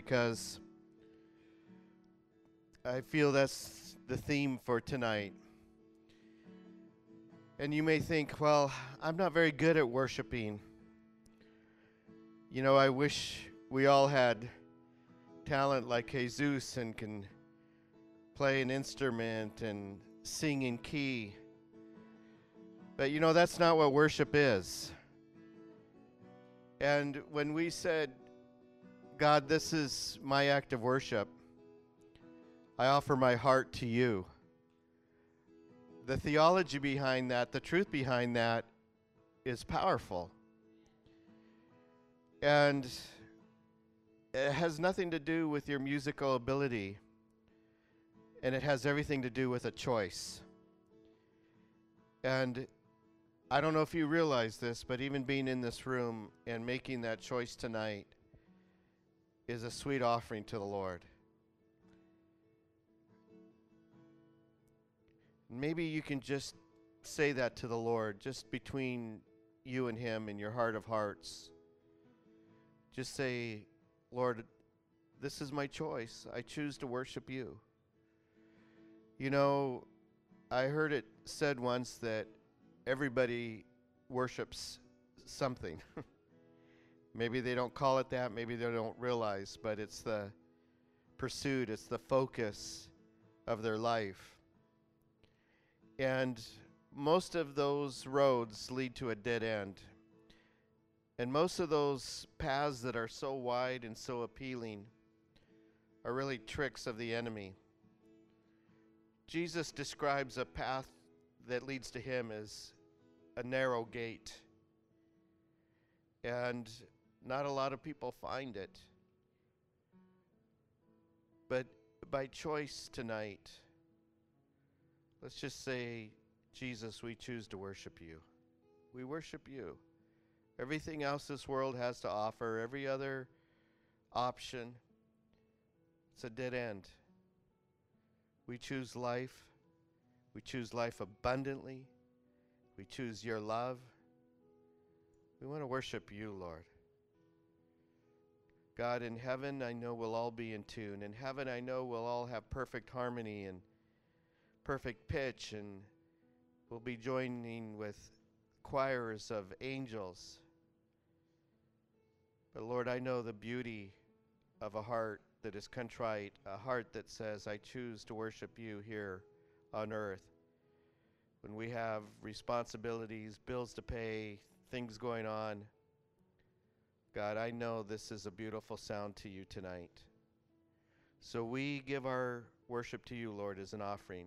because I feel that's the theme for tonight. And you may think, well, I'm not very good at worshiping. You know, I wish we all had talent like Jesus and can play an instrument and sing in key. But you know, that's not what worship is. And when we said, God, this is my act of worship, I offer my heart to you. The theology behind that, the truth behind that is powerful. And it has nothing to do with your musical ability, and it has everything to do with a choice. And I don't know if you realize this, but even being in this room and making that choice tonight is a sweet offering to the Lord. Maybe you can just say that to the Lord, just between you and Him in your heart of hearts. Just say, Lord, this is my choice. I choose to worship you. You know, I heard it said once that everybody worships something. Maybe they don't call it that, maybe they don't realize, but it's the pursuit, it's the focus of their life. And most of those roads lead to a dead end. And most of those paths that are so wide and so appealing are really tricks of the enemy. Jesus describes a path that leads to Him as a narrow gate. And not a lot of people find it. But by choice tonight, let's just say, Jesus, we choose to worship you. We worship you. Everything else this world has to offer, every other option, it's a dead end. We choose life. We choose life abundantly. We choose your love. We want to worship you, Lord. God, in heaven, I know we'll all be in tune. In heaven, I know we'll all have perfect harmony and perfect pitch, and we'll be joining with choirs of angels. But Lord, I know the beauty of a heart that is contrite, a heart that says, I choose to worship you here on earth. When we have responsibilities, bills to pay, things going on, God, I know this is a beautiful sound to you tonight. So we give our worship to you, Lord, as an offering.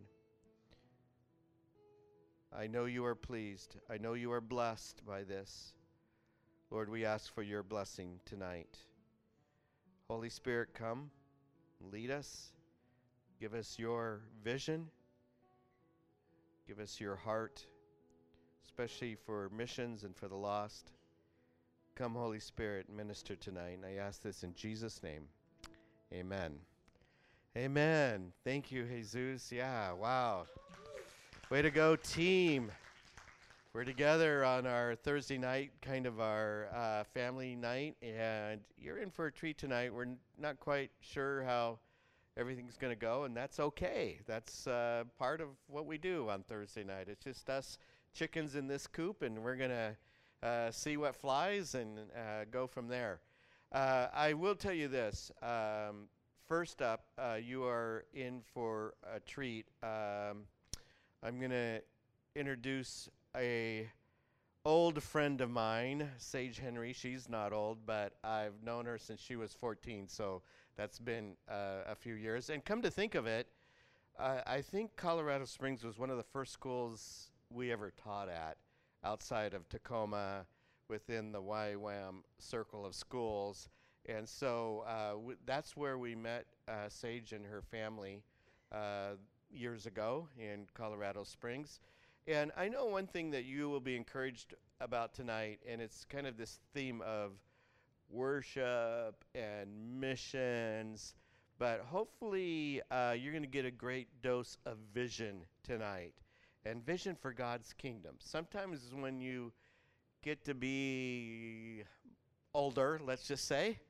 I know you are pleased. I know you are blessed by this. Lord, we ask for your blessing tonight. Holy Spirit, come, lead us. Give us your vision. Give us your heart, especially for missions and for the lost. Come, Holy Spirit, minister tonight. And I ask this in Jesus' name. Amen. Amen. Thank you, Jesus. Yeah, wow. Way to go, team. We're together on our Thursday night, kind of our family night, and you're in for a treat tonight. We're not quite sure how everything's going to go, and that's okay. That's part of what we do on Thursday night. It's just us chickens in this coop, and we're going to see what flies and go from there. I will tell you this. First up, you are in for a treat. I'm going to introduce a old friend of mine, Sage Henry. She's not old, but I've known her since she was 14, so that's been a few years. And come to think of it, I think Colorado Springs was one of the first schools we ever taught at outside of Tacoma within the YWAM circle of schools. And so that's where we met Sage and her family years ago in Colorado Springs. And I know one thing that you will be encouraged about tonight, and it's kind of this theme of worship and missions, but hopefully you're going to get a great dose of vision tonight, and vision for God's kingdom. Sometimes when you get to be older, let's just say,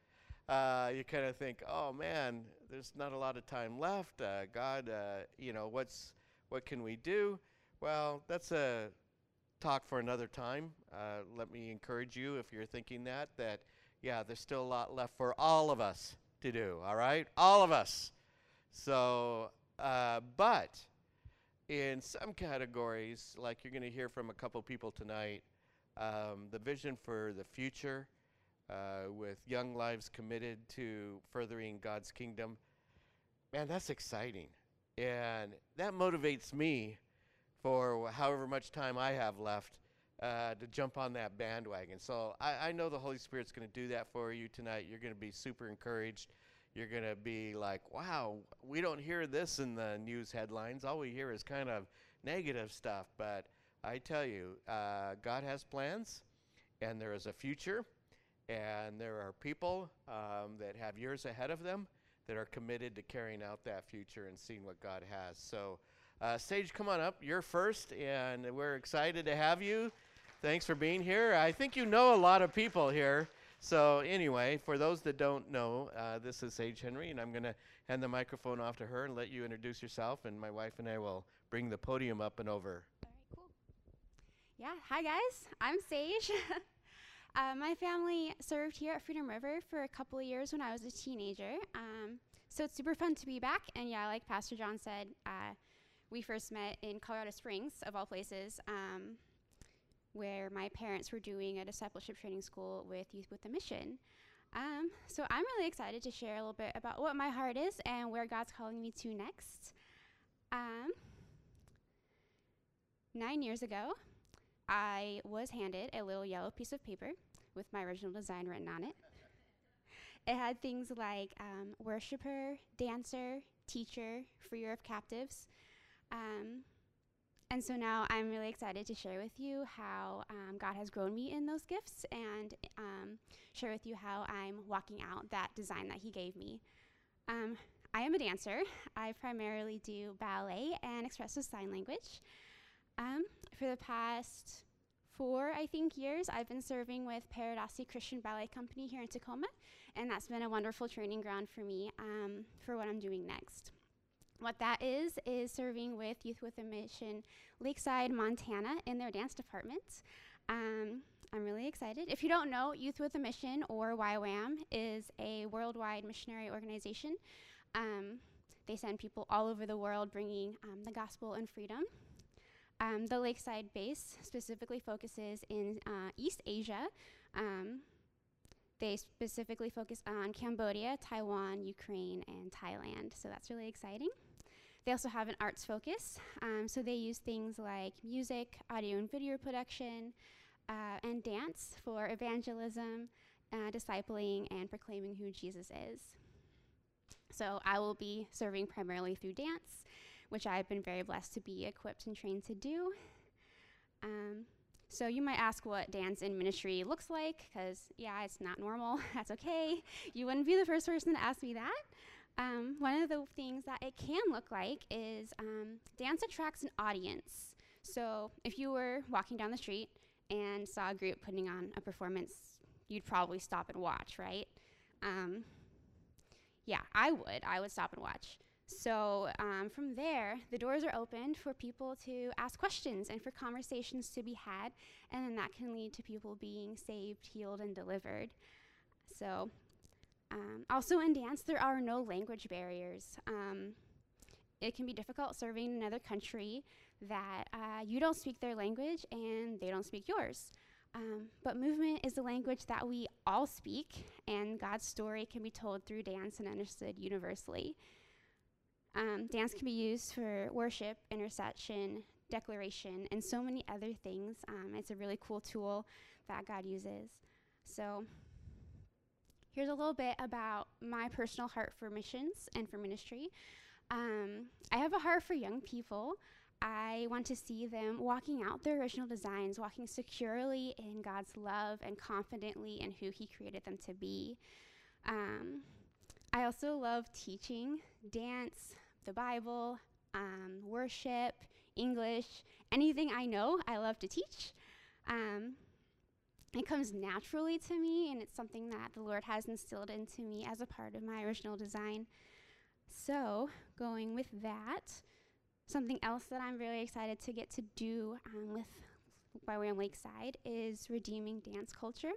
you kind of think, oh man, there's not a lot of time left. God, what can we do? Well, that's a talk for another time. Let me encourage you, if you're thinking that yeah, there's still a lot left for all of us to do. All right, all of us. So, but in some categories, like you're going to hear from a couple people tonight, the vision for the future, with young lives committed to furthering God's kingdom, man, that's exciting. And that motivates me for however much time I have left to jump on that bandwagon. So I know the Holy Spirit's going to do that for you tonight. You're going to be super encouraged. You're going to be like, wow, we don't hear this in the news headlines. All we hear is kind of negative stuff. But I tell you, God has plans, and there is a future, and there are people that have years ahead of them that are committed to carrying out that future and seeing what God has. So, Sage, come on up. You're first, and we're excited to have you. Thanks for being here. I think you know a lot of people here. So anyway, for those that don't know, this is Sage Henry, and I'm going to hand the microphone off to her and let you introduce yourself, and my wife and I will bring the podium up and over. All right, cool. Yeah, hi guys. I'm Sage. My family served here at Freedom River for a couple of years when I was a teenager. So it's super fun to be back. And yeah, like Pastor John said, we first met in Colorado Springs, of all places, where my parents were doing a discipleship training school with Youth with a Mission. So I'm really excited to share a little bit about what my heart is and where God's calling me to next. 9 years ago, I was handed a little yellow piece of paper with my original design written on it. It had things like worshiper, dancer, teacher, freer of captives. And so now I'm really excited to share with you how God has grown me in those gifts and share with you how I'm walking out that design that he gave me. I am a dancer. I primarily do ballet and expressive sign language. For the past 4, I think, years, I've been serving with Paradasi Christian Ballet Company here in Tacoma, and that's been a wonderful training ground for me for what I'm doing next. What that is serving with Youth with a Mission Lakeside, Montana in their dance department. I'm really excited. If you don't know, Youth with a Mission, or YWAM, is a worldwide missionary organization. They send people all over the world bringing the gospel and freedom. The Lakeside base specifically focuses in East Asia. They specifically focus on Cambodia, Taiwan, Ukraine, and Thailand. So that's really exciting. They also have an arts focus. So they use things like music, audio and video production, and dance for evangelism, discipling, and proclaiming who Jesus is. So I will be serving primarily through dance, which I've been very blessed to be equipped and trained to do. So you might ask what dance in ministry looks like, because yeah, it's not normal. That's okay. You wouldn't be the first person to ask me that. One of the things that it can look like is dance attracts an audience. So if you were walking down the street and saw a group putting on a performance, you'd probably stop and watch, right? Yeah, I would stop and watch. So from there, the doors are opened for people to ask questions and for conversations to be had, and then that can lead to people being saved, healed, and delivered. So also in dance, there are no language barriers. It can be difficult serving in another country that you don't speak their language and they don't speak yours. But movement is a language that we all speak, and God's story can be told through dance and understood universally. Dance can be used for worship, intercession, declaration, and so many other things. It's a really cool tool that God uses. So here's a little bit about my personal heart for missions and for ministry. I have a heart for young people. I want to see them walking out their original designs, walking securely in God's love and confidently in who he created them to be. I also love teaching dance, the Bible, worship, English, anything I know, I love to teach. it comes naturally to me, and it's something that the Lord has instilled into me as a part of my original design. So, going with that, something else that I'm really excited to get to do with YWAM Lakeside is redeeming dance culture.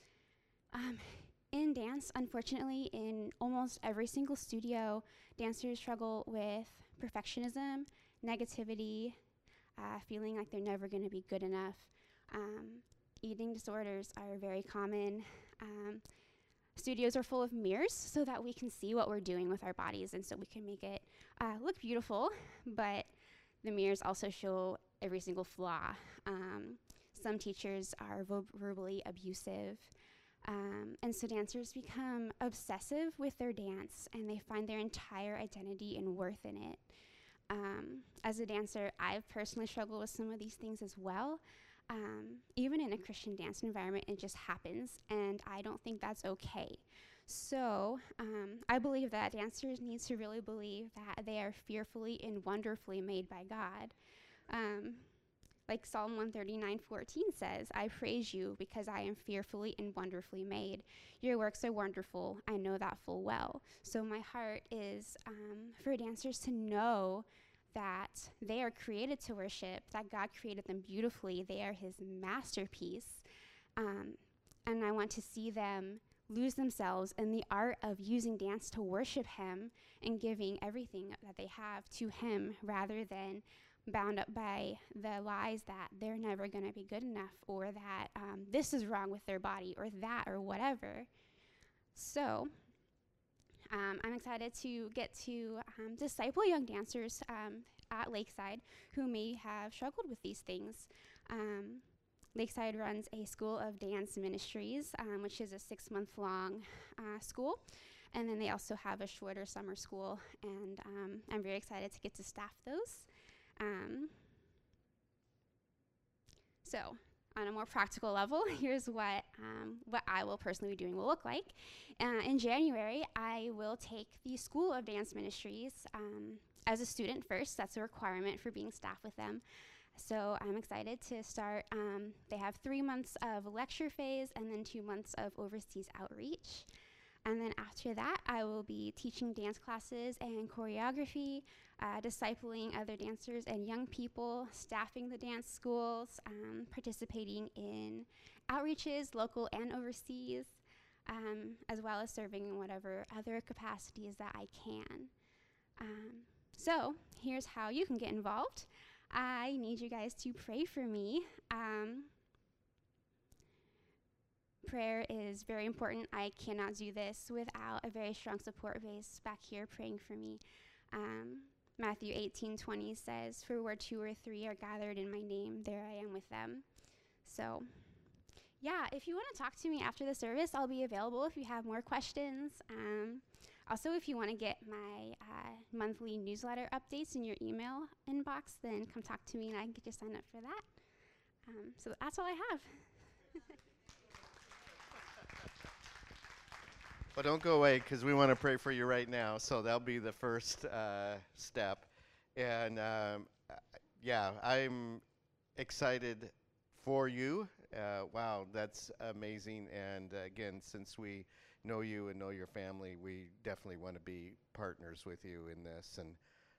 In dance, unfortunately, in almost every single studio, dancers struggle with perfectionism, negativity, feeling like they're never going to be good enough. Eating disorders are very common. Studios are full of mirrors so that we can see what we're doing with our bodies, and so we can make it look beautiful, but the mirrors also show every single flaw. Some teachers are verbally abusive, and so dancers become obsessive with their dance, and they find their entire identity and worth in it. As a dancer, I've personally struggled with some of these things as well. Even in a Christian dance environment, it just happens, and I don't think that's okay. So I believe that dancers need to really believe that they are fearfully and wonderfully made by God. Like Psalm 139:14 says, I praise you because I am fearfully and wonderfully made. Your works are wonderful. I know that full well. So my heart is for dancers to know that they are created to worship, that God created them beautifully. They are his masterpiece. And I want to see them lose themselves in the art of using dance to worship him and giving everything that they have to him, rather than bound up by the lies that they're never going to be good enough, or that this is wrong with their body, or that, or whatever. So I'm excited to get to disciple young dancers at Lakeside who may have struggled with these things. Lakeside runs a School of Dance Ministries, which is a 6-month-long school. And then they also have a shorter summer school, and I'm very excited to get to staff those. So on a more practical level, here's what I will personally be doing will look like. In January, I will take the School of Dance Ministries as a student first. That's a requirement for being staff with them. So I'm excited to start. They have 3 months of lecture phase and then 2 months of overseas outreach. And then after that, I will be teaching dance classes and choreography, discipling other dancers and young people, staffing the dance schools, participating in outreaches, local and overseas, as well as serving in whatever other capacities that I can. So here's how you can get involved. I need you guys to pray for me. Prayer is very important. I cannot do this without a very strong support base back here praying for me. Matthew 18:20 says, "For where 2 or 3 are gathered in my name, there I am with them." So, yeah, if you want to talk to me after the service, I'll be available if you have more questions. Also, if you want to get my monthly newsletter updates in your email inbox, then come talk to me and I can get you signed up for that. So that's all I have. Well, don't go away, because we want to pray for you right now. So that'll be the first step. And yeah, I'm excited for you. Wow, that's amazing. And again, since we know you and know your family, we definitely want to be partners with you in this. And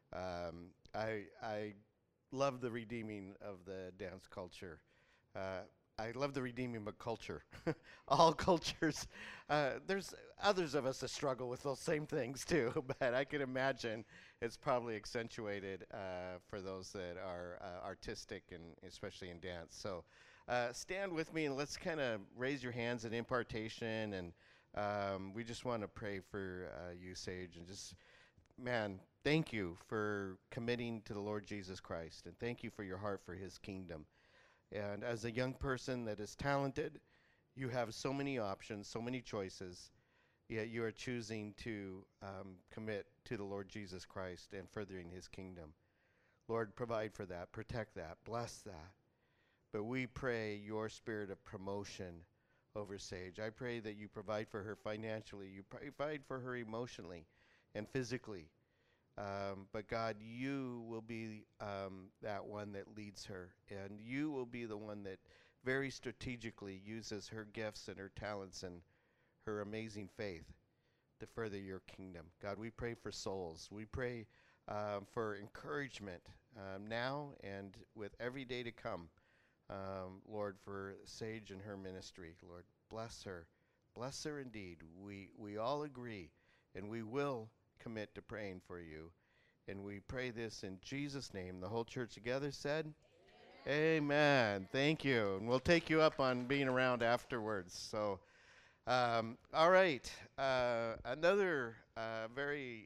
I love the redeeming of the dance culture. I love the redeeming of culture. All cultures. There's others of us that struggle with those same things too, but I can imagine it's probably accentuated for those that are artistic, and especially in dance. So stand with me and let's kind of raise your hands in impartation, and we just want to pray for you, Sage, and just, man, thank you for committing to the Lord Jesus Christ, and thank you for your heart for his kingdom. And as a young person that is talented, you have so many options, so many choices, yet you are choosing to commit to the Lord Jesus Christ and furthering his kingdom. Lord, provide for that, protect that, bless that. But we pray your spirit of promotion over Sage. I pray that you provide for her financially, you provide for her emotionally and physically. But God, you will be that one that leads her, and you will be the one that very strategically uses her gifts and her talents and her amazing faith to further your kingdom. God, we pray for souls. We pray for encouragement now and with every day to come. Lord, for Sage and her ministry. Lord, bless her. Bless her indeed. We all agree, and we will commit to praying for you. And we pray this in Jesus' name. The whole church together said, Amen. Thank you. And we'll take you up on being around afterwards. So, all right. Another very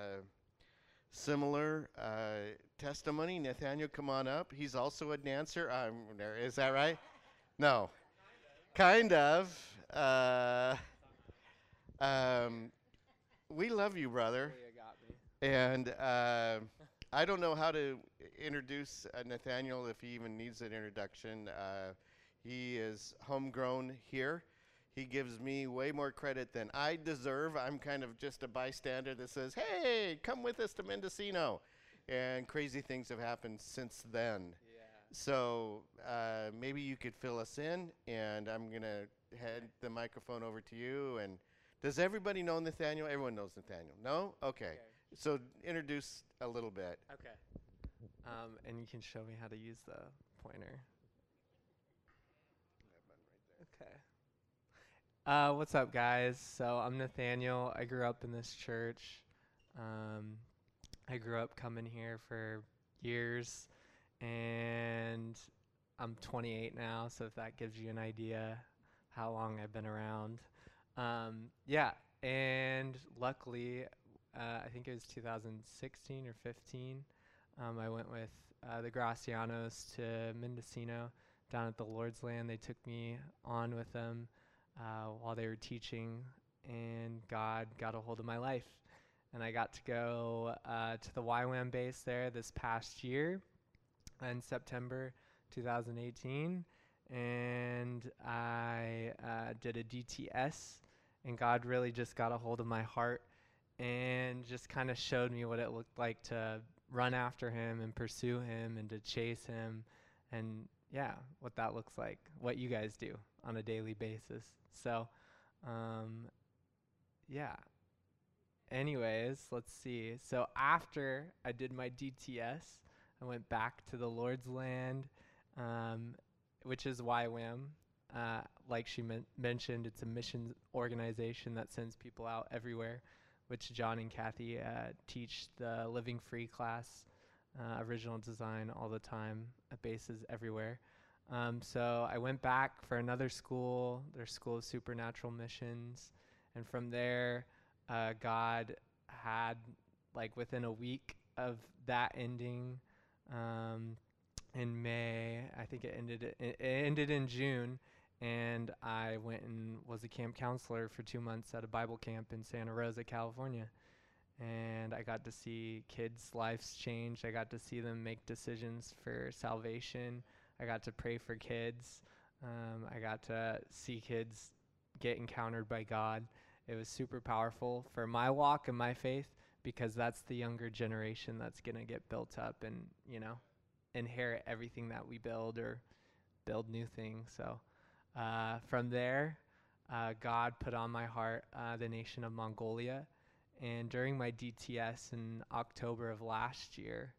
similar testimony. Nathaniel, come on up. He's also a dancer. Is that right? No. Kind of. We love you, brother. And I don't know how to introduce Nathaniel, if he even needs an introduction. He is homegrown here. He gives me way more credit than I deserve. I'm kind of just a bystander that says, hey, come with us to Mendocino. And crazy things have happened since then. Yeah. So maybe you could fill us in, and I'm going to hand the microphone over to you. And does everybody know Nathaniel? Everyone knows Nathaniel. No? Okay. So introduce a little bit. Okay. And you can show me how to use the pointer. Okay. What's up, guys? So I'm Nathaniel. I grew up in this church. I grew up coming here for years, and I'm 28 now, so if that gives you an idea how long I've been around. Yeah, and luckily, I think it was 2016 or 15, I went with the Gracianos to Mendocino down at the Lord's Land. They took me on with them while they were teaching, and God got a hold of my life. And I got to go to the YWAM base there this past year in September 2018, and I did a DTS, and God really just got a hold of my heart and just kind of showed me what it looked like to run after him and pursue him and to chase him, and yeah, what that looks like, what you guys do on a daily basis. So yeah, anyways, let's see. So after I did my DTS, I went back to the Lord's Land, which is YWAM. Like she mentioned, it's a missions organization that sends people out everywhere, which John and Kathy teach the Living Free class, original design all the time at bases everywhere. So I went back for another school, their School of Supernatural Missions, and from there, God had, like within a week of that ending, in May, I think it ended in June, and I went and was a camp counselor for 2 months at a Bible camp in Santa Rosa, California. And I got to see kids' lives change. I got to see them make decisions for salvation. I got to pray for kids. I got to see kids get encountered by God. It was super powerful for my walk and my faith, because that's the younger generation that's going to get built up and, you know, inherit everything that we build or build new things. So from there, God put on my heart the nation of Mongolia. And during my DTS in October of last year,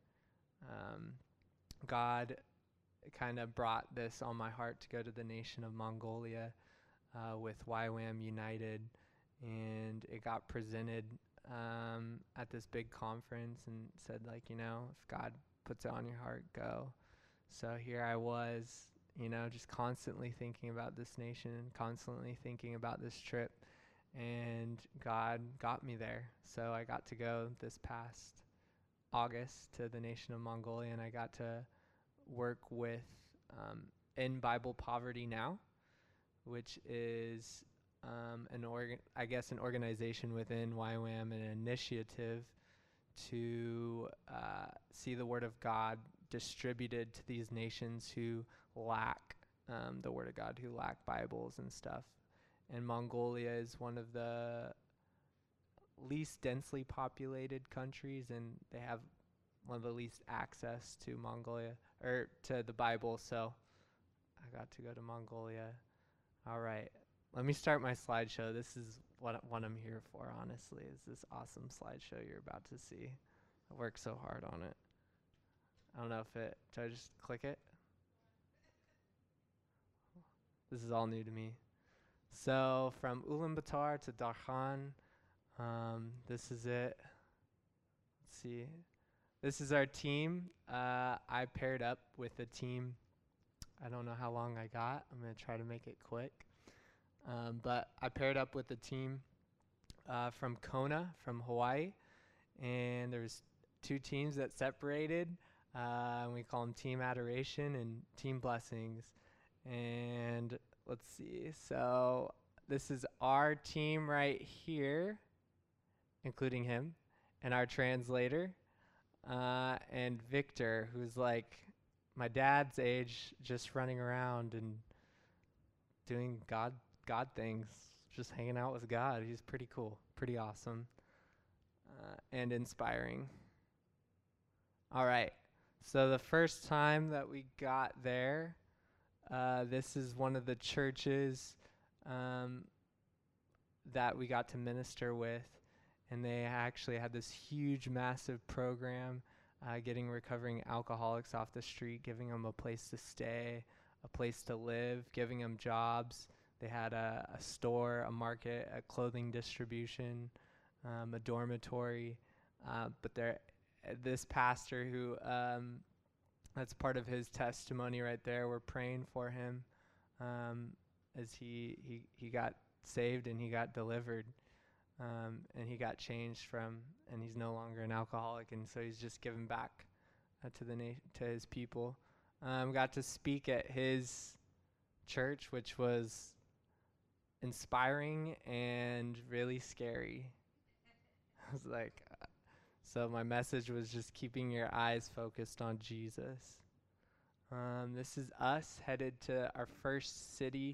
God kind of brought this on my heart to go to the nation of Mongolia with YWAM United. And it got presented at this big conference and said, like, you know, if God puts it on your heart, go. So here I was, you know, just constantly thinking about this nation, constantly thinking about this trip, and God got me there. So I got to go this past August to the nation of Mongolia, and I got to work with In Bible Poverty Now, which is an organization within YWAM, an initiative to see the Word of God distributed to these nations who lack the Word of God, who lack Bibles and stuff. And Mongolia is one of the least densely populated countries, and they have one of the least access to Mongolia, or to the Bible. So I got to go to Mongolia. All right. Let me start my slideshow. This is what I'm here for, honestly, is this awesome slideshow you're about to see. I worked so hard on it. I don't know if it, do I just click it? This is all new to me. So from Ulaanbaatar to Darkhan, this is it. Let's see. This is our team. I paired up with a team. I don't know how long I got. I'm going to try to make it quick. But I paired up with a team from Kona, from Hawaii. And there's 2 teams that separated. And we call them Team Adoration and Team Blessings. And let's see. So this is our team right here, including him, and our translator, and Victor, who's like my dad's age, just running around and doing God things, just hanging out with God. He's pretty cool, pretty awesome, and inspiring. All right. So the first time that we got there, this is one of the churches that we got to minister with, and they actually had this huge, massive program getting recovering alcoholics off the street, giving them a place to stay, a place to live, giving them jobs. They had a store, a market, a clothing distribution, a dormitory. But this pastor who, that's part of his testimony right there. We're praying for him as he got saved and he got delivered. And he got changed and he's no longer an alcoholic, and so he's just given back to his people. Got to speak at his church, which was inspiring and really scary. I was like, so my message was just keeping your eyes focused on Jesus. This is us headed to our first city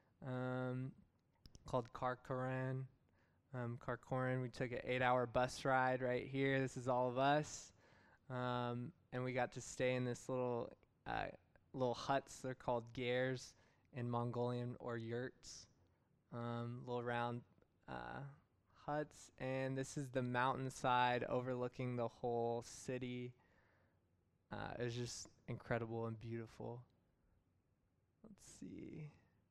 called Karkoran. We took an 8-hour bus ride right here. This is all of us. And we got to stay in this little huts. They're called gers in Mongolian, or yurts. Little round huts. And this is the mountainside overlooking the whole city. It was just incredible and beautiful. Let's see.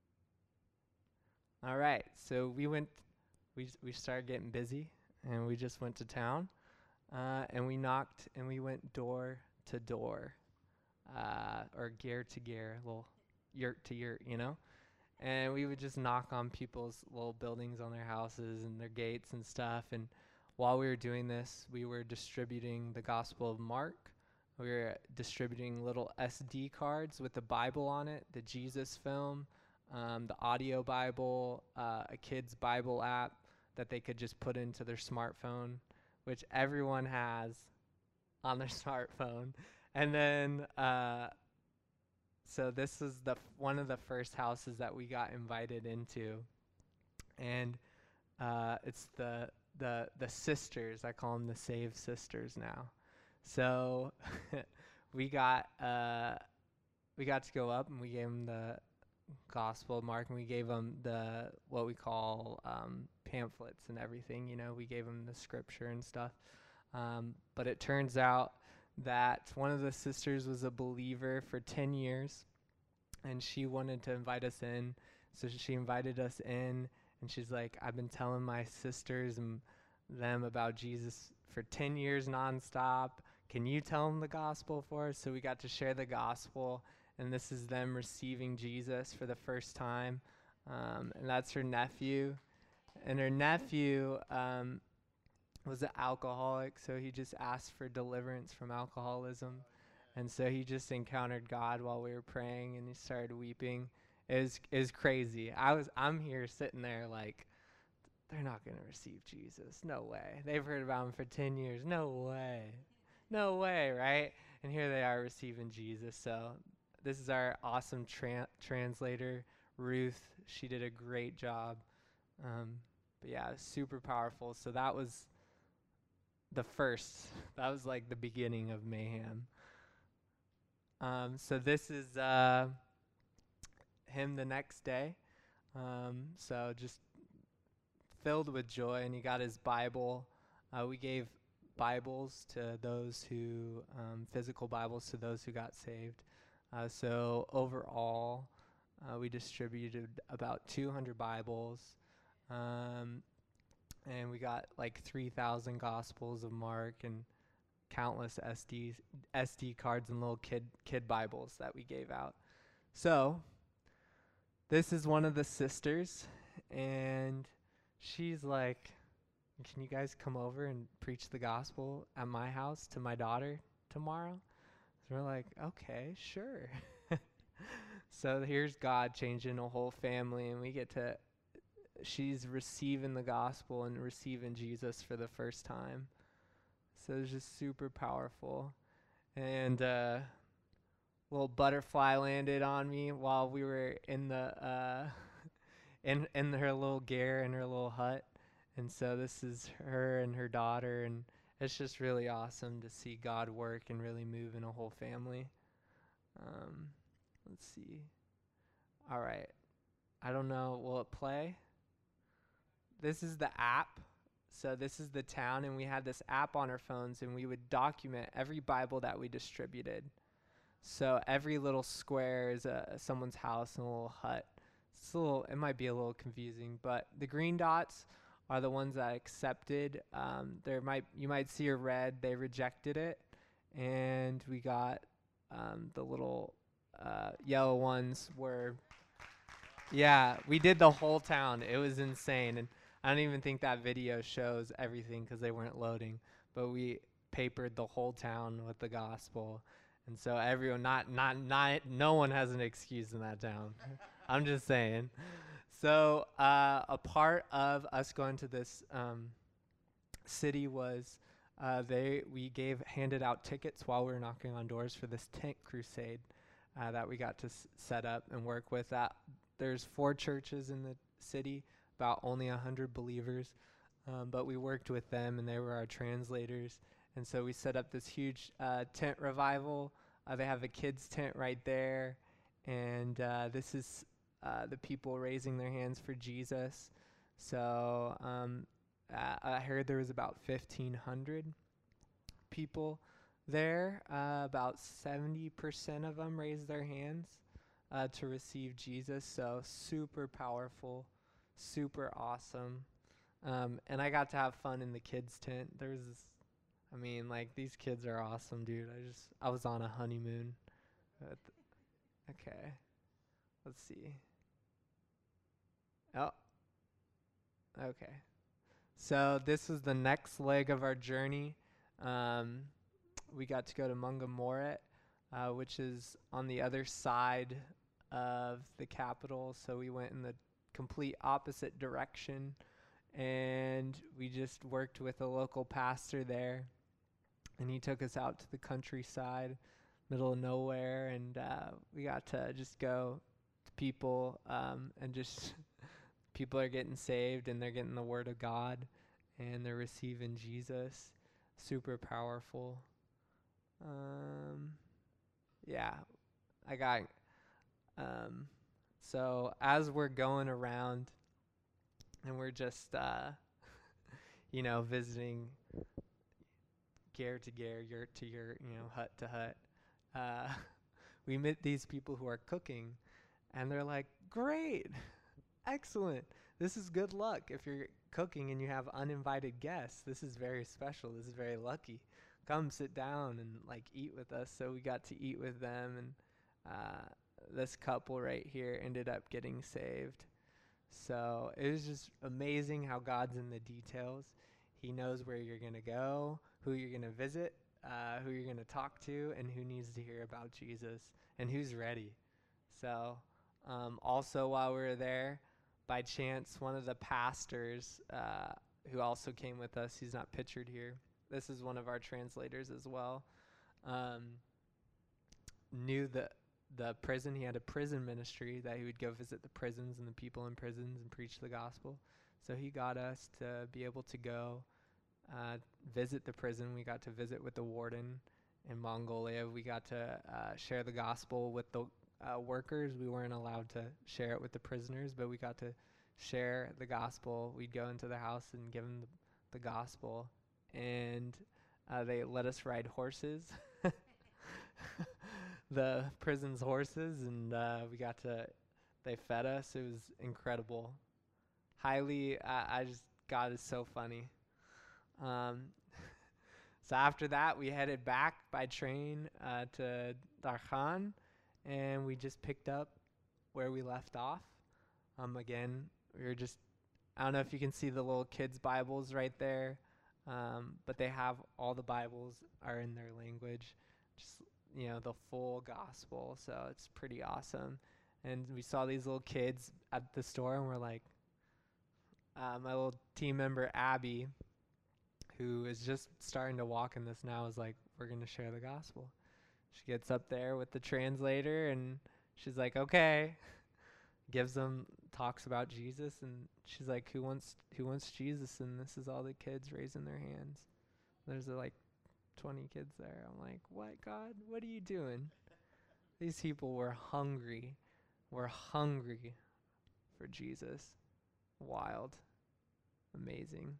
All right, so we started getting busy, and we just went to town, and we knocked, and we went door to door, or ger to ger, little yurt to yurt, and we would just knock on people's little buildings on their houses and their gates and stuff. And while we were doing this, we were distributing the Gospel of Mark. We were distributing little SD cards with the Bible on it, the Jesus film, the audio Bible, a kid's Bible app that they could just put into their smartphone, which everyone has on their smartphone. And then, so this is one of the first houses that we got invited into, and it's the sisters. I call them the Saved Sisters now. So we got to go up, and we gave them the Gospel of Mark, and we gave them what we call pamphlets and everything. We gave them the scripture and stuff. But it turns out that one of the sisters was a believer for 10 years, and she wanted to invite us in. So she invited us in, and she's like, I've been telling my sisters and them about Jesus for 10 years nonstop. Can you tell them the gospel for us? So we got to share the gospel, and this is them receiving Jesus for the first time. And that's her nephew. And her nephew was an alcoholic, so he just asked for deliverance from alcoholism. And so he just encountered God while we were praying, and he started weeping. It was crazy. I'm here sitting there like, they're not going to receive Jesus. No way. They've heard about him for 10 years. No way. No way, right? And here they are receiving Jesus. So this is our awesome translator, Ruth. She did a great job. But yeah, super powerful. So that was the first. That was like the beginning of Mayhem. So this is him the next day. So just filled with joy, and he got his Bible. We gave Bibles to those who, physical Bibles to those who got saved. So overall, we distributed about 200 Bibles, and we got like 3,000 Gospels of Mark and countless SD cards and little kid Bibles that we gave out. So this is one of the sisters, and she's like, can you guys come over and preach the gospel at my house to my daughter tomorrow? So we're like, okay, sure. So here's God changing a whole family, and she's receiving the gospel and receiving Jesus for the first time. So it's just super powerful. And little butterfly landed on me while we were in the in her little ger in her little hut. And so this is her and her daughter, and it's just really awesome to see God work and really move in a whole family. Let's see. All right. I don't know. Will it play? This is the app. So this is the town, and we had this app on our phones, and we would document every Bible that we distributed. So every little square is someone's house and a little hut. It might be a little confusing, but the green dots are the ones that accepted. You might see a red, they rejected it, and we got the little yellow ones were, yeah, we did the whole town. It was insane, and I don't even think that video shows everything because they weren't loading, but we papered the whole town with the gospel. And so everyone, no one has an excuse in that town. I'm just saying. So a part of us going to this city was we handed out tickets while we were knocking on doors for this tent crusade that we got to set up and work with. There's 4 churches in the city, about only 100 believers, but we worked with them, and they were our translators. And so we set up this huge tent revival. They have a kids' tent right there, and this is the people raising their hands for Jesus. So I heard there was about 1,500 people there. About 70% of them raised their hands to receive Jesus. So super powerful, super awesome. And I got to have fun in the kids' tent. These kids are awesome, dude. I was on a honeymoon. Okay. Let's see. Oh. Okay. So this was the next leg of our journey. We got to go to Mungamoret, which is on the other side of the capital. So we went in the complete opposite direction, and we just worked with a local pastor there. And he took us out to the countryside, middle of nowhere, and we got to just go to people, and just people are getting saved, and they're getting the word of God, and they're receiving Jesus. Super powerful. Yeah, I got. So as we're going around, and we're just, visiting ger to ger, yurt to yurt, hut to hut, we met these people who are cooking, and they're like, great, excellent. This is good luck. If you're cooking and you have uninvited guests, this is very special. This is very lucky. Come sit down and eat with us. So we got to eat with them, and this couple right here ended up getting saved. So it was just amazing how God's in the details. He knows where you're going to go, who you're going to visit, who you're going to talk to, and who needs to hear about Jesus, and who's ready. So also while we were there, by chance, one of the pastors who also came with us, he's not pictured here. This is one of our translators as well. Knew the prison. He had a prison ministry that he would go visit the prisons and the people in prisons and preach the gospel. So he got us to be able to go visit the prison. We got to visit with the warden in Mongolia. We got to share the gospel with the workers. We weren't allowed to share it with the prisoners, but we got to share the gospel. We'd go into the house and give them the gospel, and they let us ride horses, the prison's horses, and they fed us. It was incredible. God is so funny. So after that, we headed back by train to Darkhan, and we just picked up where we left off. Again, I don't know if you can see the little kids' Bibles right there, but they have all the Bibles are in their language, just, the full gospel. So it's pretty awesome. And we saw these little kids at the store, and we're like, my little team member, Abby, who is just starting to walk in this now, is like, we're going to share the gospel. She gets up there with the translator, and she's like, okay. Talks about Jesus, and she's like, who wants Jesus? And this is all the kids raising their hands. There's like 20 kids there. I'm like, what, God? What are you doing? These people were hungry. We're hungry for Jesus. Wild. Amazing.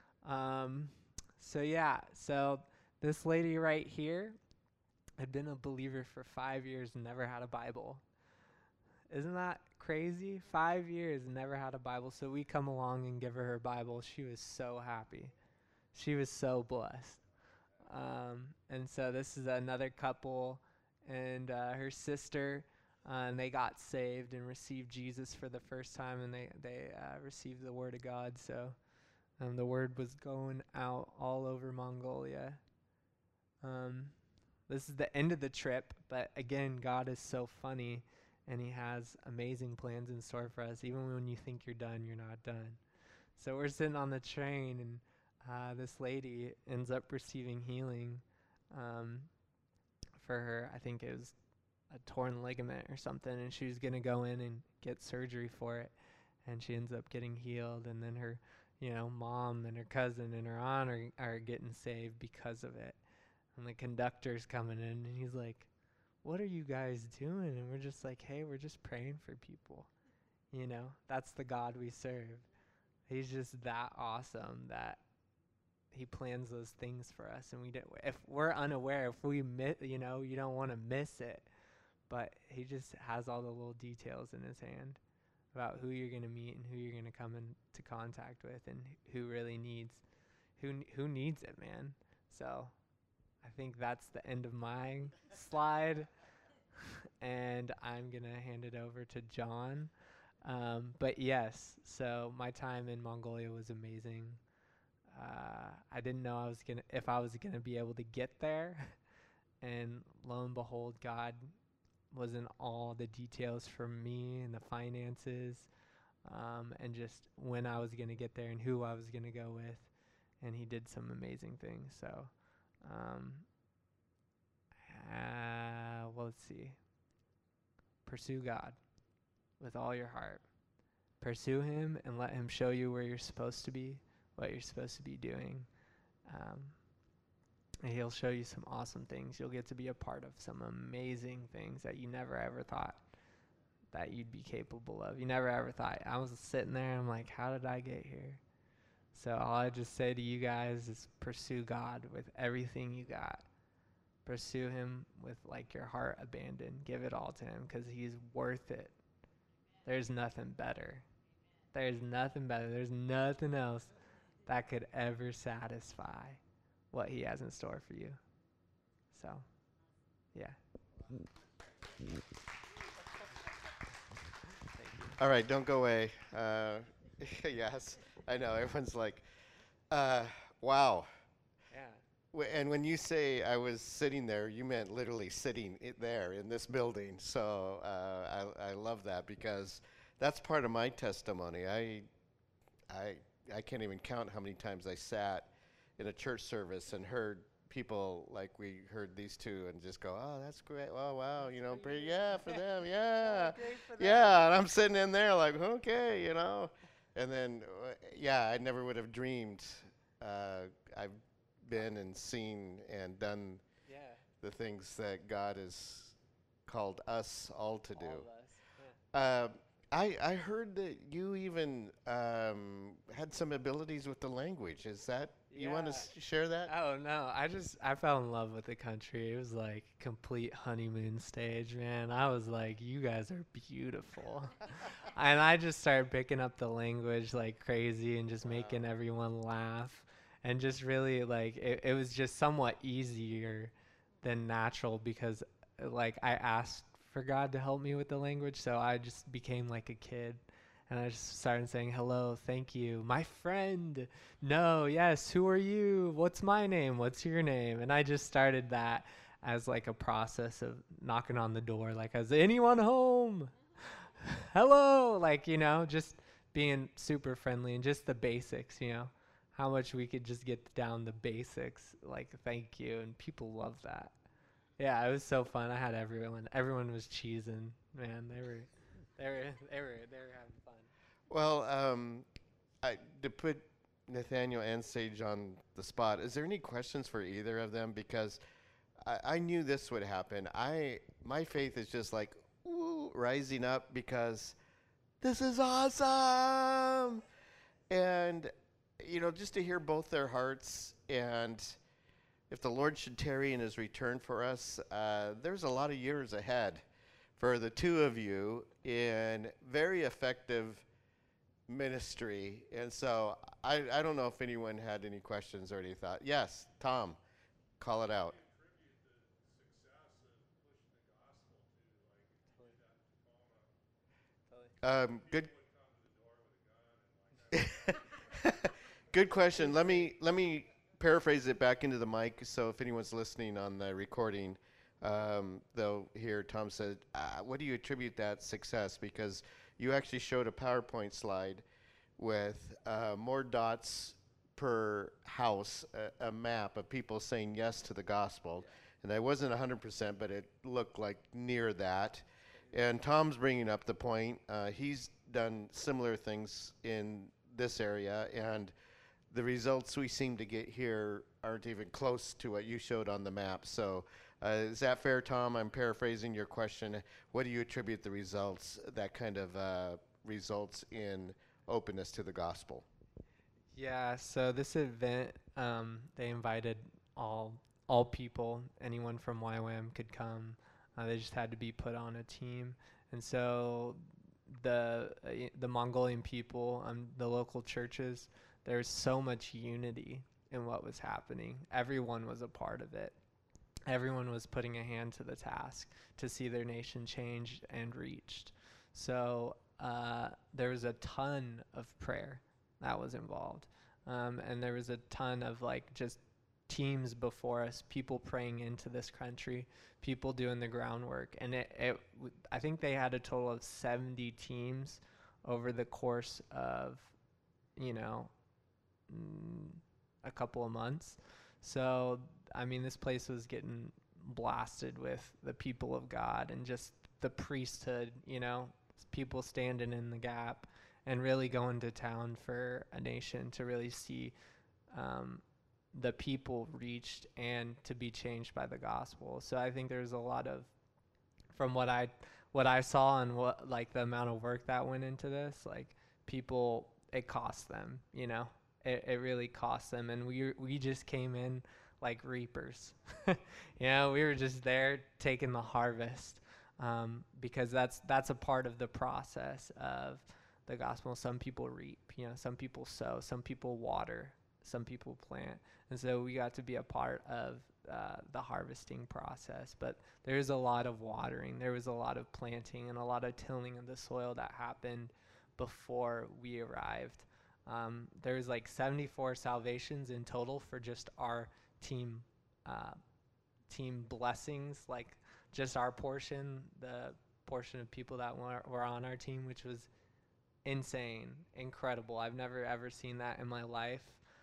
So this lady right here had been a believer for 5 years and never had a Bible. Isn't that crazy? 5 years and never had a Bible. So we come along and give her Bible. She was so happy. She was so blessed. And so this is another couple and her sister, and they got saved and received Jesus for the first time, and they received the word of God. So the word was going out all over Mongolia. This is the end of the trip, but again, God is so funny, and he has amazing plans in store for us. Even when you think you're done, you're not done. So we're sitting on the train, and this lady ends up receiving healing for her. I think it was a torn ligament or something, and she was going to go in and get surgery for it, and she ends up getting healed. And then her mom and her cousin and her aunt are getting saved because of it. And the conductor's coming in, and he's like, what are you guys doing? And we're just like, hey, we're just praying for people. That's the God we serve. He's just that awesome that he plans those things for us. And if we're unaware, if we you don't want to miss it. But he just has all the little details in his hand about who you're going to meet and who you're going to come into contact with, and who really needs it, man. So I think that's the end of my slide, and I'm going to hand it over to John. But yes, so my time in Mongolia was amazing. I didn't know if I was going to be able to get there, and lo and behold, God was in all the details for me and the finances, and just when I was going to get there and who I was going to go with, and he did some amazing things. So let's see. Pursue God with all your heart. Pursue him and let him show you where you're supposed to be, what you're supposed to be doing. And he'll show you some awesome things. You'll get to be a part of some amazing things that you never ever thought that you'd be capable of. You never ever thought. I was sitting there and I'm like, how did I get here? So all I just say to you guys is pursue God with everything you got. Pursue him with like your heart abandoned. Give it all to him, because he's worth it. There's nothing better. There's nothing better. There's nothing else that could ever satisfy what he has in store for you. So, yeah. All right, don't go away. Yes, I know. Everyone's like, wow. Yeah. And when you say I was sitting there, you meant literally sitting there in this building. So I love that, because that's part of my testimony. I can't even count how many times I sat in a church service and heard people like we heard these two and just go, oh, that's great. Oh, wow. Pretty, yeah, for them. Yeah. Yeah. And I'm sitting in there like, okay, And then, I never would have dreamed. I've been and seen and done the things that God has called us all to do. All of us. Yeah. I heard that you even had some abilities with the language. Is that you want to Yeah. share that? Oh no, I fell in love with the country. It was like complete honeymoon stage, man. I was like, you guys are beautiful. And I just started picking up the language like crazy and just making everyone laugh. And just really like it was just somewhat easier than natural because like I asked for God to help me with the language, so I just became like a kid. And I just started saying, hello, thank you, my friend. No, yes, who are you? What's my name? What's your name? And I just started that as like a process of knocking on the door, like, is anyone home? Hello, like, just being super friendly and just the basics, how much we could just get down the basics, like, thank you. And people love that. Yeah, it was so fun. I had everyone was cheesing, man. They were having fun. Well, to put Nathaniel and Sage on the spot, is there any questions for either of them? Because I knew this would happen. My faith is just like rising up because this is awesome, and just to hear both their hearts, and if the Lord should tarry in His return for us, there's a lot of years ahead for the two of you in very effective ministry. And so I don't know if anyone had any questions or any thought. Yes, Tom, call it out. Good. Good question. Let me paraphrase it back into the mic. So if anyone's listening on the recording, they'll hear Tom said, "What do you attribute that success?" Because you actually showed a PowerPoint slide with more dots per house, a map of people saying yes to the gospel. And I wasn't 100%, but it looked like near that. And Tom's bringing up the point. He's done similar things in this area, and the results we seem to get here aren't even close to what you showed on the map. So is that fair, Tom? I'm paraphrasing your question. What do you attribute the results, that kind of results in openness to the gospel? Yeah, so this event, they invited all people, anyone from YWAM could come. They just had to be put on a team, and so the Mongolian people, the local churches, there's so much unity in what was happening. Everyone was a part of it. Everyone was putting a hand to the task to see their nation changed and reached. So there was a ton of prayer that was involved. And there was a ton of like just teams before us, people praying into this country, people doing the groundwork. And I think they had a total of 70 teams over the course of, a couple of months. So, I mean, this place was getting blasted with the people of God and just the priesthood, people standing in the gap and really going to town for a nation to really see the people reached and to be changed by the gospel. So I think there's a lot of, from what I saw and what like the amount of work that went into this, like people, it cost them, it really cost them. And we just came in like reapers. We were just there taking the harvest, because that's a part of the process of the gospel. Some people reap, some people sow, some people water, some people plant. And so we got to be a part of the harvesting process. But there's a lot of watering, there was a lot of planting and a lot of tilling of the soil that happened before we arrived. There was like 74 salvations in total for just our team blessings, like just our portion, the portion of people that were on our team, which was insane, incredible. I've never ever seen that in my life.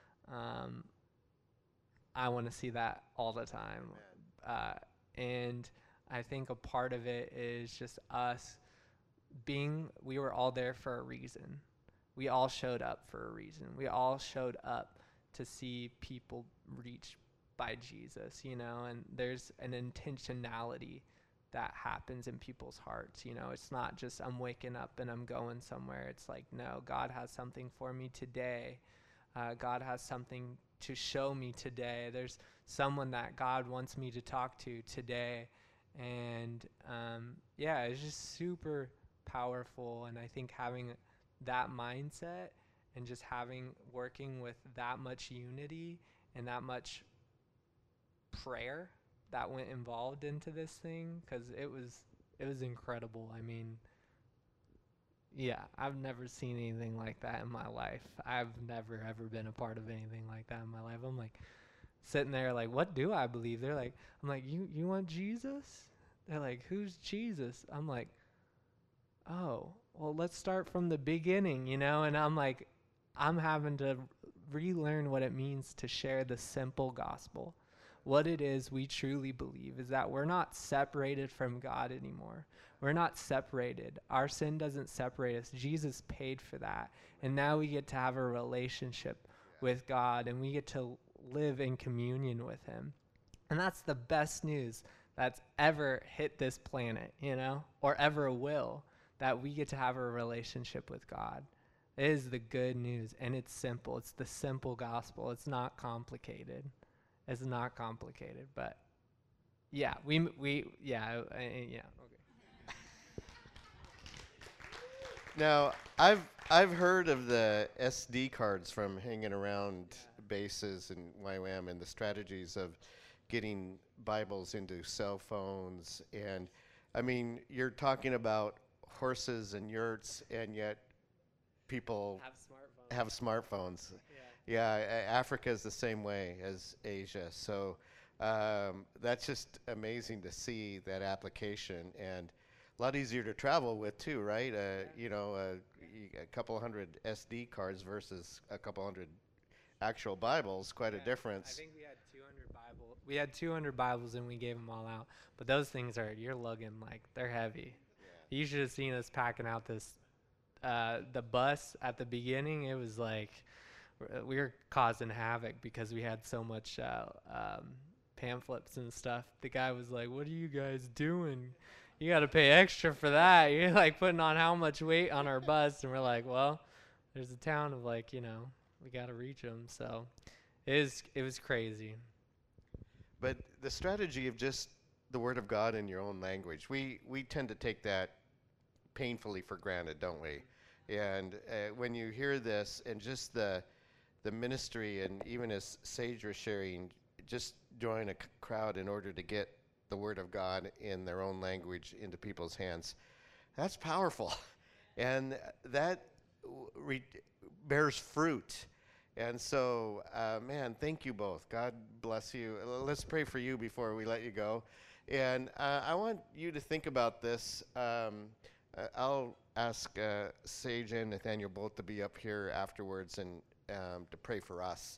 I want to see that all the time. And I think a part of it is just us we were all there for a reason. We all showed up for a reason. We all showed up to see people reached by Jesus, and there's an intentionality that happens in people's hearts. You know, it's not just I'm waking up and I'm going somewhere. It's like, no, God has something for me today. God has something to show me today. There's someone that God wants me to talk to today. And yeah, it's just super powerful. And I think having that mindset and just working with that much unity and that much prayer that went involved into this thing, because it was incredible. I mean, yeah, I've never seen anything like that in my life. I've never ever been a part of anything like that in my life. I'm like sitting there like, what do I believe? They're like, I'm like, you want Jesus? They're like, who's Jesus? I'm like, oh, well, let's start from the beginning, you know? And I'm like, I'm having to relearn what it means to share the simple gospel. What it is we truly believe is that we're not separated from God anymore. We're not separated. Our sin doesn't separate us. Jesus paid for that. And now we get to have a relationship with God, and we get to live in communion with him. And that's the best news that's ever hit this planet, you know, or ever will, that we get to have a relationship with God. It is the good news, and it's simple. It's the simple gospel. It's not complicated. It's not complicated, but yeah, yeah, okay. Now, I've heard of the SD cards from hanging around bases in YWAM and the strategies of getting Bibles into cell phones. And I mean, you're talking about horses and yurts, and yet people have smartphones. Yeah, Africa is the same way as Asia. So that's just amazing to see that application, and a lot easier to travel with too, right? You know, a couple hundred SD cards versus a couple hundred actual Bibles, quite a difference. I think we had 200 Bibles. We had 200 Bibles, and we gave them all out. But those things you're lugging, like, they're heavy. Yeah. You should have seen us packing out this, the bus at the beginning. It was like, we were causing havoc because we had so much pamphlets and stuff. The guy was like, what are you guys doing? You got to pay extra for that. You're like putting on how much weight on our bus. And we're like, well, there's a town of like, you know, we got to reach them. So it was crazy. But the strategy of just the Word of God in your own language, we tend to take that painfully for granted, don't we? And when you hear this and just the ministry, and even as Sage was sharing, just join a crowd in order to get the Word of God in their own language into people's hands, that's powerful. And that bears fruit. And so, man, thank you both. God bless you. Let's pray for you before we let you go. And I want you to think about this. I'll ask Sage and Nathaniel both to be up here afterwards and to pray for us.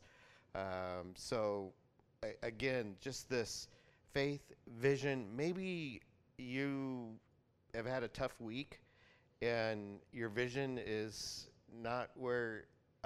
So, again, just this faith, vision. Maybe you have had a tough week and your vision is not where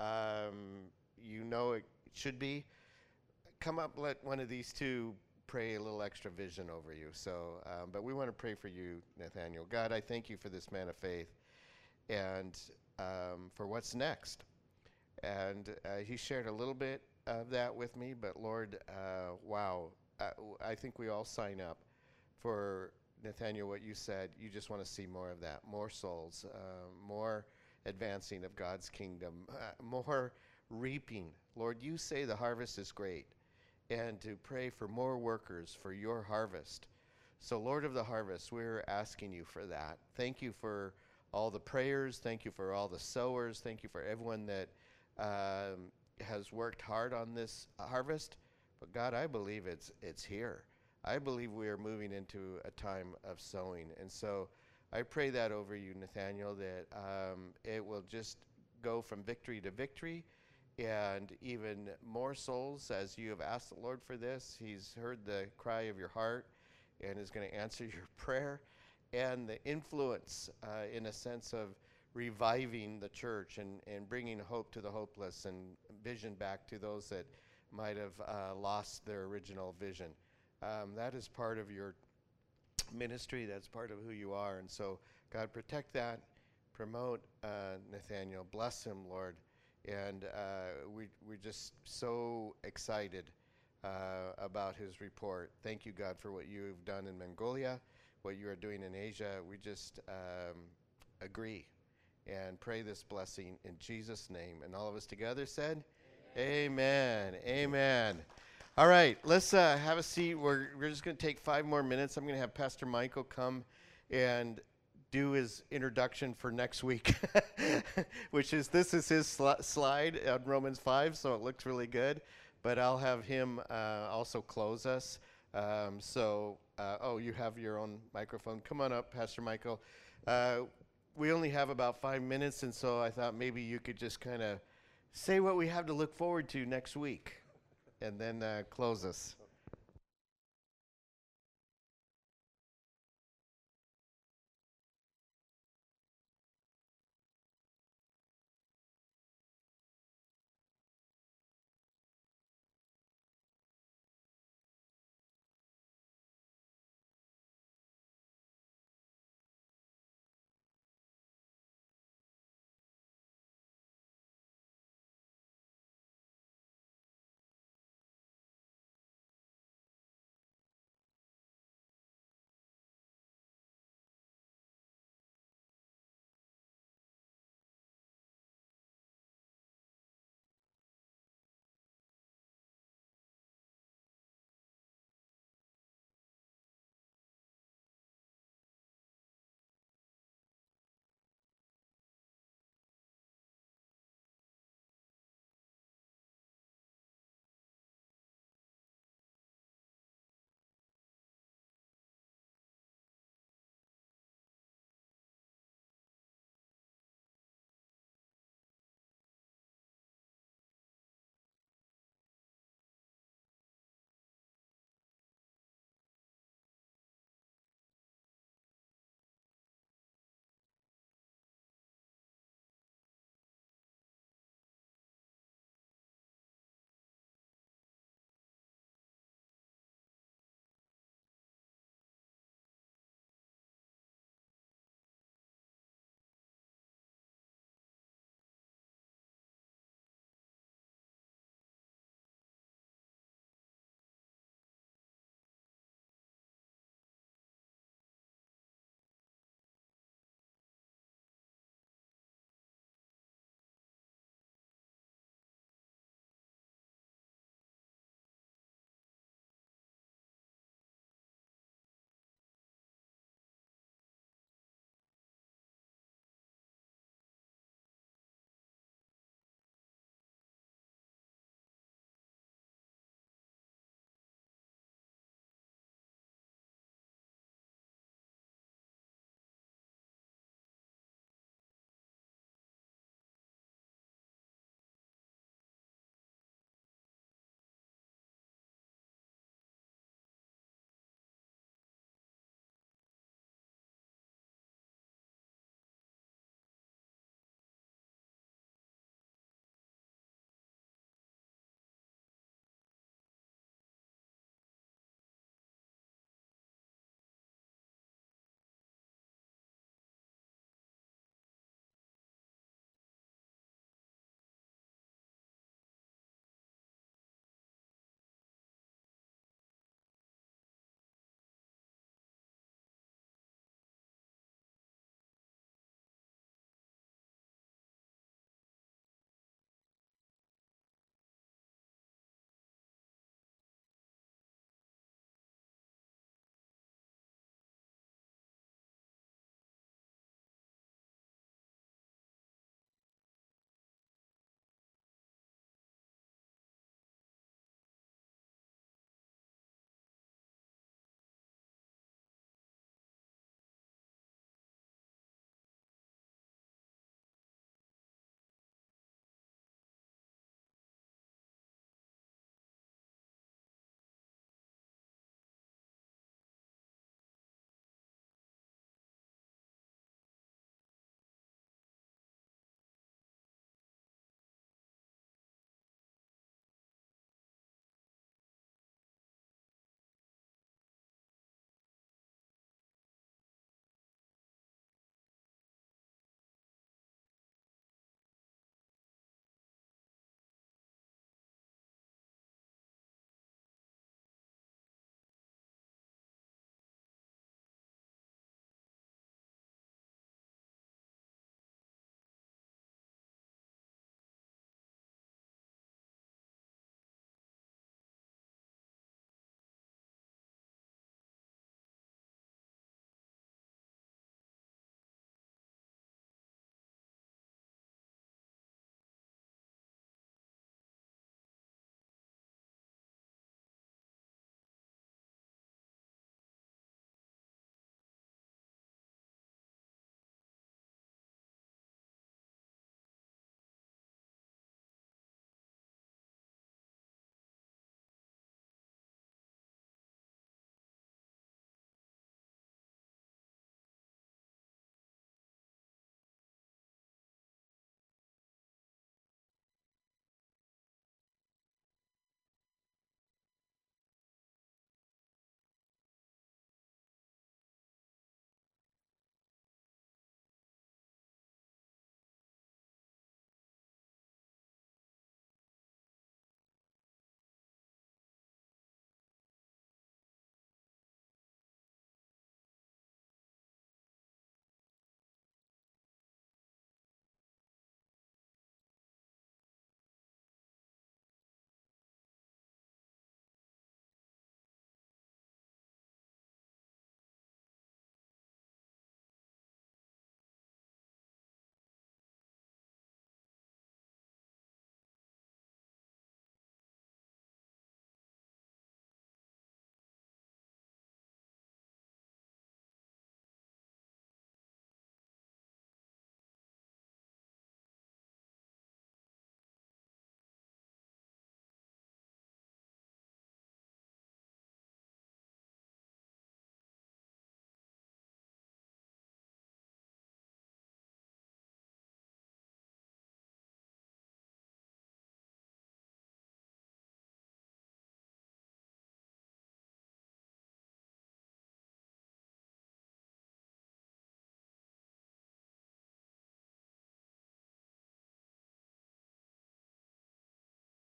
you know it should be. Come up, let one of these two pray a little extra vision over you. So, but we want to pray for you, Nathaniel. God, I thank you for this man of faith and for what's next. And he shared a little bit of that with me, but Lord, wow, I think we all sign up for, Nathaniel, what you said. You just want to see more of that, more souls, more advancing of God's kingdom, more reaping. Lord, you say the harvest is great, and to pray for more workers for your harvest. So, Lord of the harvest, we're asking you for that. Thank you for all the prayers. Thank you for all the sowers. Thank you for everyone that has worked hard on this harvest. But God, I believe it's here. I believe we are moving into a time of sowing. And so I pray that over you, Nathaniel, that it will just go from victory to victory, and even more souls as you have asked the Lord for this. He's heard the cry of your heart and is going to answer your prayer. And the influence, in a sense of reviving the church and bringing hope to the hopeless and vision back to those that might have lost their original vision. That is part of your ministry. That's part of who you are. And so, God, protect that. Promote Nathaniel. Bless him, Lord. And we're just so excited about his report. Thank you, God, for what you've done in Mongolia, what you are doing in Asia. We just agree and pray this blessing in Jesus' name. And all of us together said, Amen. Amen. All right, let's have a seat. We're just going to take 5 more minutes. I'm going to have Pastor Michael come and do his introduction for next week, which is, this is his slide on Romans 5, so it looks really good. But I'll have him also close us. Oh, you have your own microphone. Come on up, Pastor Michael. We only have about 5 minutes, and so I thought maybe you could just kind of say what we have to look forward to next week, and then close us.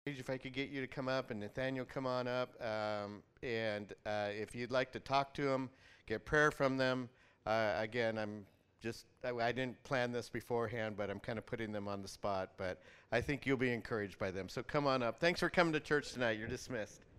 If I could get you to come up, and Nathaniel, come on up. And if you'd like to talk to them, get prayer from them. Again, I didn't plan this beforehand, but I'm kind of putting them on the spot. But I think you'll be encouraged by them. So come on up. Thanks for coming to church tonight. You're dismissed.